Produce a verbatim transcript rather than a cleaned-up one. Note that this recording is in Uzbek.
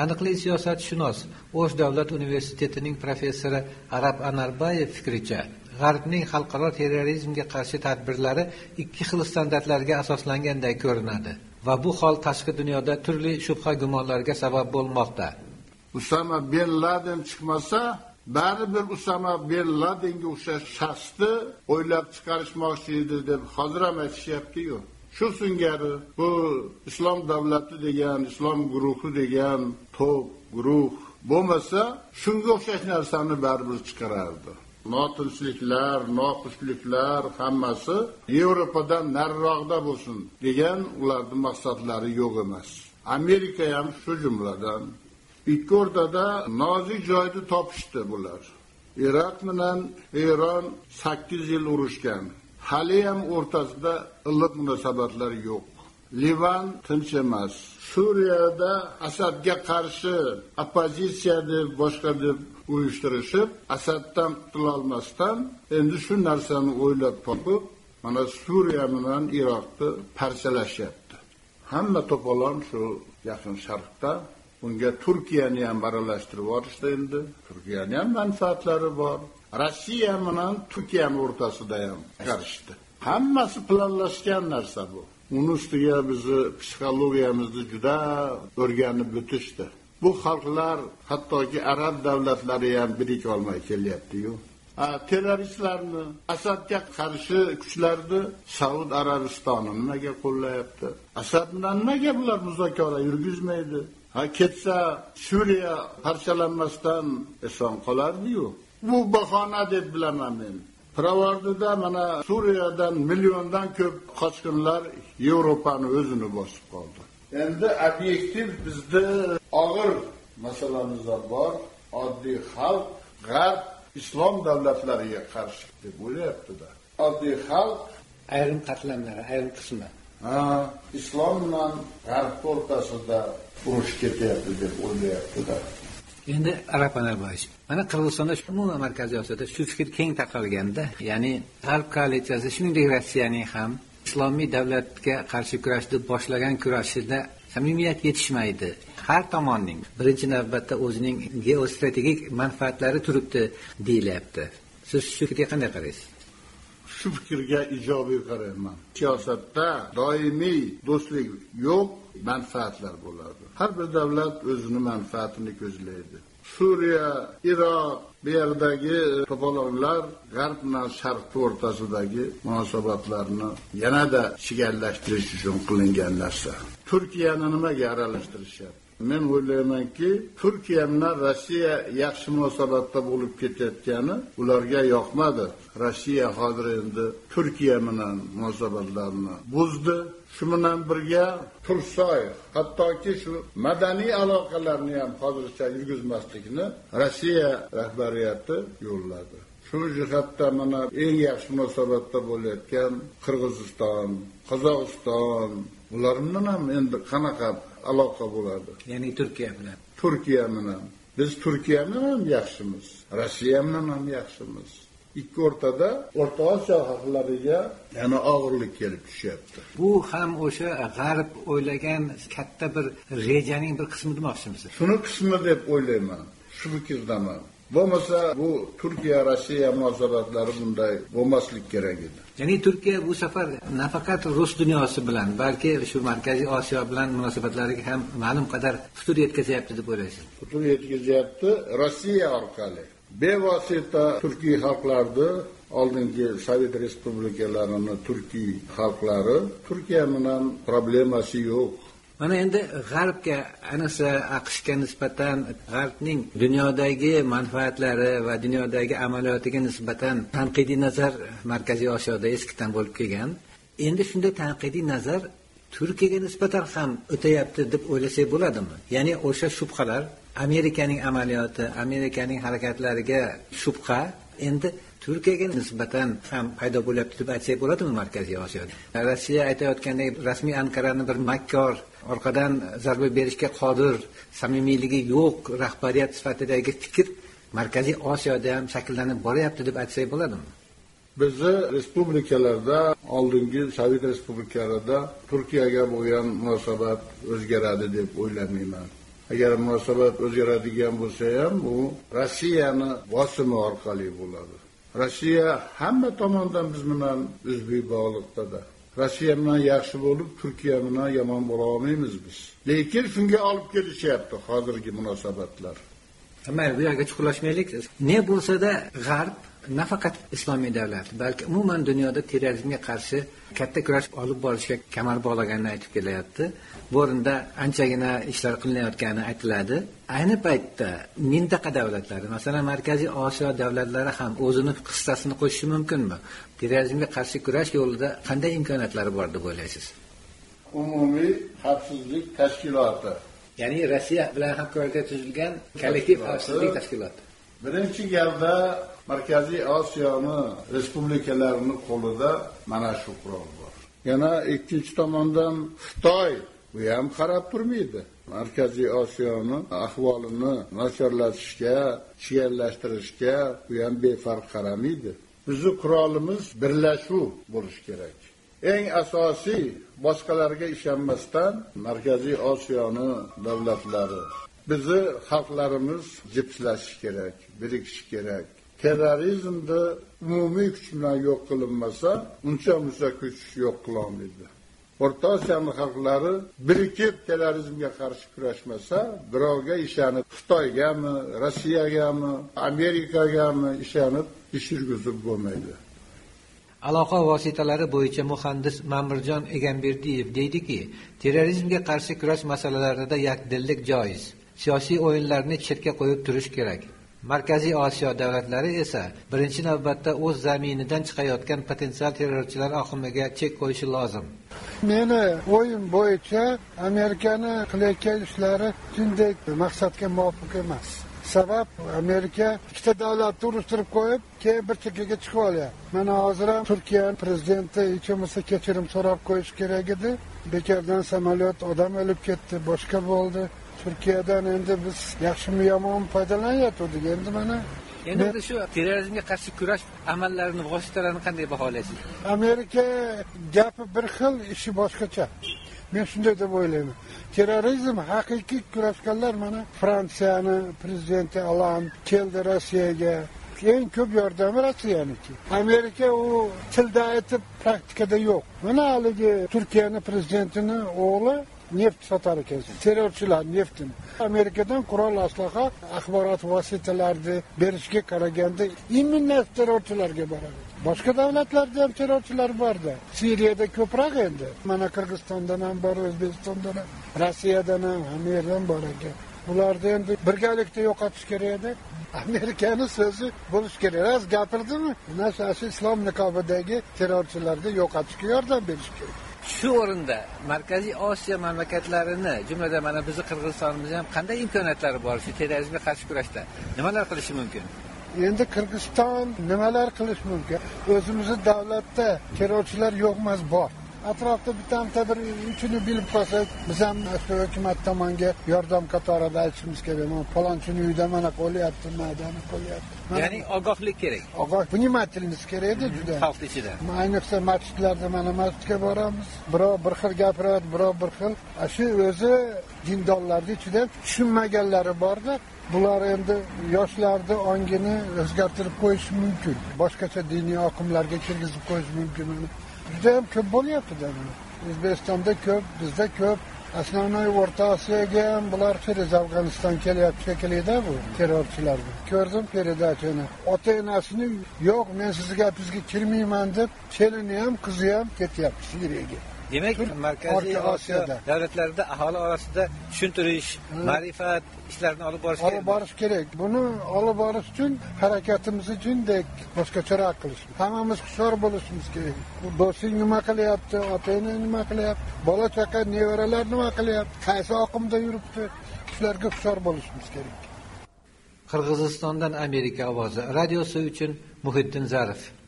Taniqli siyosatshunos, O'sh davlat universitetining professori Arab Anarbayev fikricha, G'arbning xalqaro terrorizmga qarshi tadbirlari ikki xil standartlarga asoslanganday ko'rinadi va bu hol tashqi dunyoda turli shubha-gumonlarga sabab bo'lmoqda. Usama bin Laden chiqmasa, baribir Usama bin Ladenga o'xshash shaxsni o'ylab chiqarishmoqchi edi deb hozir ham aytishyapti-ku. Shu singari bu islom davlati degan, islom guruhi degan to'p guruh bo'lmasa, shunga o'xshash narsani baribir chiqarardi. Notinchliklar, noxushliklar hammasi Yevropadan nariroqda bo'lsin degan ularning maqsadlari yo'q emas. Amerika ham shu jumladan. Ikki o'rtada nozik joyni topishdi bular. Iroq bilan Eron sakkiz yil urushgan. Hali ham o'rtasida iliq munosabatlar yo'q. Livan tinch emas. Suriyada Asadga qarshi oppozitsiya deb boshqa deb uyushtirishib, Asaddan qutula olmasdan endi shu narsani o'ylab topib, mana Suriya bilan Iroqni parchalashyapti. Hamma to'polon shu Yaqin Sharqda. Bunga Turkiyani ham aralashtirib olishdi endi. Turkiyaning ham manfaatlari bor. Rossiya bilan Turkiya o'rtasida ham qarishdi. Hammasi planlashgan narsa bu. Uni ustiga bizni psixologiyamizni juda o'rganib o'tishdi. Bu xalqlar, hattoki arab davlatlari ham birik olmay kelyapti-yu. Terroristlarni, Asadga qarshi kuchlarni Saud Arabistoni nimaga qo'llayapti? Asad bilan nimaga bular muzokara yurgizmaydi? Ha ketsa Suriya parchalanmasdan eson qolardi-yu. Bu bahona deb bilaman men. Pirovardida mana Suriyadan milliondan ko'p qochqinlar Yevropani o'zini bosib qoldi. Endi obyektiv bizda og'ir masalamiz bor. Oddiy xalq G'arb islom davlatlariga qarshi deb o'ylayapti-da. Oddiy xalq ayrim qatlamlari, ayrim qismi. Ha, islom bilan G'arb o'rtasida urush ketyapti deb o'ylayapti-da. Endi Arab Anarbayev. Mana Qirg'izistonda umuman Markaziy Osiyoda shu fikr keng tarqalganda, ya'ni G'arb koalitsiyasi, shuningdek Rossiyaning ham islomiy davlatga qarshi kurashni boshlagan kurashida samimiyat yetishmaydi. Har tomonning birinchi navbatda o'zining geostrategik manfaatlari turibdi deyilyapti. Siz shu fikrga qanday qaraysiz? Shu fikrga ijobiy qarayman. Siyosatda doimiy do'stlik yo'q, manfaatlar bo'ladi. Har bir davlat o'zining manfaatini ko'zlaydi. Suriya, Iroq, bu yerdagi to'polonlar G'arb bilan Sharq o'rtasidagi munosabatlarni yanada chigallashtirish uchun qilingan narsa. Turkiyani nimaga aralashtirishyapti? Men o'ylaymanki, Turkiya bilan Rossiya yaxshi munosabatda bo'lib ketayotgani ularga yoqmadi. Rossiya hozir endi Turkiya bilan munosabatlarni buzdi. Shu bilan birga Tursoyev, hattoki shu madaniy aloqalarni ham hozircha yurgizmaslikni Rossiya rahbariyati yo'lladi. Shu jihatdan mana eng yaxshi munosabatda bo'layotgan Qirg'iziston, Qozog'iston, ular bilan ham endi qanaqa aloqa bo'ladi? Ya'ni Turkiya bilan. Turkiya bilan. Biz Turkiya bilan ham yaxshimiz, Rossiya bilan ham yaxshimiz. Ikki o'rtada O'rta Osiyo xalqlariga yana og'irlik kelib tushyapti. Bu ham o'sha G'arb o'ylagan katta bir rejaning bir qismi demoqchimisiz? Shuni qismi deb o'ylayman. Shu fikrdaman. Bo'lmasa bu Turkiya Rossiya munosabatlari bunday bo'lmaslik kerak edi. Ya'ni Turkiya bu safar nafaqat Rus dunyosi bilan, balki shu Markaziy Osiyo bilan munosabatlariga ham ma'lum qadar putur yetkazyapti deb o'ylaysiz? Putur yetkazyapti Rossiya orqali. Bevosita Turkiy xalqlarni, oldingi Sovet respublikalarini Turkiy xalqlari Turkiya bilan problemasi yo'q. Mana endi G'arbga, ayniqsa AQShga nisbatan G'arbning dunyodagi manfaatlari va dunyodagi amaliyotiga nisbatan tanqidiy nazar Markaziy Osiyoda eskidan bo'lib kelgan. Endi shunday tanqidiy nazar Turkiyaga nisbatan ham o'tayapti deb o'ylasak bo'ladimi? Ya'ni o'sha shubhalar, Amerikaning amaliyoti, Amerikaning harakatlariga shubha endi Turkiyaga nisbatan ham paydo bo'lyapti deb aytsak bo'ladimi Markaziy Osiyoda? Rossiya aytayotgandek rasmiy Ankarani bir makkor, orqadan zarba berishga qodir, samimiyligi yo'q rahbariyat sifatidagi fikr Markaziy Osiyoda ham shakllanib boryapti deb aytsak bo'ladimi? Bizni respublikalarda, oldingi Sovet respublikalarida Turkiyaga bo'lgan munosabat o'zgaradi deb o'ylamayman. agar munosabat o'zgaradigan bo'lsa ham, u Rossiyani bosimi orqali bo'ladi. Rossiya hamma tomondan biz bilan o'zbek bog'liqda. Rossiya bilan yaxshi bo'lib, Turkiya bilan yomon bo'la olmaymiz biz. Lekin shunga olib kelishyapti hozirgi munosabatlar. Ammo bu yerga chuqurlashmaylik. Ne bo'lsa-da G'arb nafaqat islomiy davlat, balki umuman dunyoda terrorizmga qarshi katta kurash olib borishga kamar bog'laganini aytib kelyapti. Bu o'rinda anchagina ishlar qilinayotgani aytiladi. Ayni paytda mintaqa davlatlari, masalan, Markaziy Osiyo davlatlari ham o'zining hissasini qo'shishi mumkinmi? Terrorizmga qarshi kurash yo'lida qanday imkoniyatlari bor deb o'ylaysiz? Umumiy xavfsizlik tashkiloti, ya'ni Rossiya bilan hamkorlikda tuzilgan kollektiv xavfsizlik tashkiloti. Birinchi galda Markaziy Osiyoni respublikalarining qo'lida mana shu qurol bor. Yana ikkinchi tomondan Xitoy bu ham qarab turmaydi. Markaziy Osiyoni ahvolini nacharlatishga, chigallashtirishga bu ham befarq qaramaydi. Bizning qurolimiz birlashuv bo'lishi kerak. Eng asosiy boshqalarga ishonmasdan Markaziy Osiyoni davlatlari, bizni xalqlarimiz jipslashish kerak, birikish kerak. Terrorizmni umumiy kuch bilan yo'q qilinmasa, uncha musa kuch yo'q qila olmaydi. O'rta Osiyoning xalqlari birikib terrorizmga qarshi kurashmasa, birovga ishonib, Xitoygami, Rossiyagami, Amerikagami ishonib ish yurgizib bo'lmaydi. Aloqa vositalari bo'yicha muhandis Ma'murjon Egamberdiyev deydiki, terrorizmga qarshi kurash masalalarida yakdillik joiz. Siyosiy o'yinlarni chetga qo'yib turish kerak. Markaziy Osiyo davlatlari esa birinchi navbatda o'z zaminidan chiqayotgan potensial terrorchilar oqimiga chek qo'yishi lozim. Meni o'yin bo'yicha Amerikani qilayotgan ishlari shunday maqsadga muvofiq emas. Sabab Amerika ikkita davlatni urushtirib qo'yib, keyin bir chekkaga chiqib olyapti. Mana hozir ham Turkiya prezidenti hech bo'lmasa kechirim so'rab qo'yish kerak edi. Bekardan samolyot odam o'lib ketdi, boshqa bo'ldi. Turkiyadan endi biz yaxshimi yomonmi foydalanyaptik. Endi mana endi shu terrorizmga qarshi kurash amallarini, vositalarini qanday baholaysiz? Amerika gapi bir xil, ishi boshqacha. Men shunday deb o'ylayman. Terrorizm haqiqiy kurashganlar mana Fransiyani prezidenti Olan keldi Rossiyaga. Eng ko'p yordami Rossiyaniki. Amerika u tilda aytib, praktikada yo'q. Mana haligi Turkiyaning prezidentini o'g'li neft sotar ekan. Terrorchilar neftini Amerikadan qurol aslaha, axborot vositalarini berishga qaraganda imminni terrorchilarga boradi. Boshqa davlatlarda ham terrorchilar borda. Suriyada ko'proq endi. Mana Qirg'izistondan ham bor, O'zbekistondan ham, Rossiyadan ham, Amerikadan bor ekan. Ularni endi birgalikda yo'qotish kerak edi. Amerikaning so'zi bo'lish kerak. Az gapirdimi? Nasha islom niqobidagi terrorchilarni yo'qotishga yordam berish kerak. Shu o'rinda Markaziy Osiyo mamlakatlarini, jumladan mana bizning Qirg'izistonimizda ham qanday imkoniyatlari bor shu terrorizmga qarshi kurashda? Nimalar qilishi mumkin? Endi Qirg'iziston nimalar qilish mumkin? O'zimizning davlatda terrorchilar yo'q emas, bor. Atrofda bitta bir uchini bilib qolsak, biz ham hukumat tomonga yordam qatorida aytishimiz kerak. Mana falonchini uyda mana qo'lyapti, maydani qo'lyapti. Ya'ni ogohlik kerak. Ogoh, vнимательность kerak edi juda. Xalq ichida. Ayniqsa masjidlarda mana masjidga boramiz. Birov bir xil gapiradi, birov bir xil. Shu o'zi dindorlarning ichida tushunmaganlari borda. Bular endi yoshlarni ongini o'zgartirib qo'yish mumkin. Boshqacha diniy oqimlarga kirgizib qo'yish mumkin. Juda ham ko'p bo'lyapti-da. O'zbekistonda ko'p, bizda ko'p. Asosiy O'rta Osiyoga ham bular через Afg'oniston kelyapti shekilli-da bu terrorchilar. Ko'rdim peredachini. Ota-onasini yo'q, men sizga gapingizga kirmayman deb, kelini ham, qizi ham ketyapti Suriyaga. Demak, Markaziy Osiyo davlatlarida aholi orasida tushuntirish, ma'rifat ishlarini olib borish kerak. Olib borish kerak. Buni olib borish uchun harakatimiz uchundek boshqacharoq qilish. Hammamiz hushyor bo'lishimiz kerak. Bu do'sting nima qilyapti, ota-ona nima qilyapti, bola chaqa, nevaralar nima qilyapti, qaysi oqimda yuribdi, shularga hushyor bo'lishimiz kerak. Qirg'izistondan Amerika ovozi radiosi uchun Muhiddin Zarif.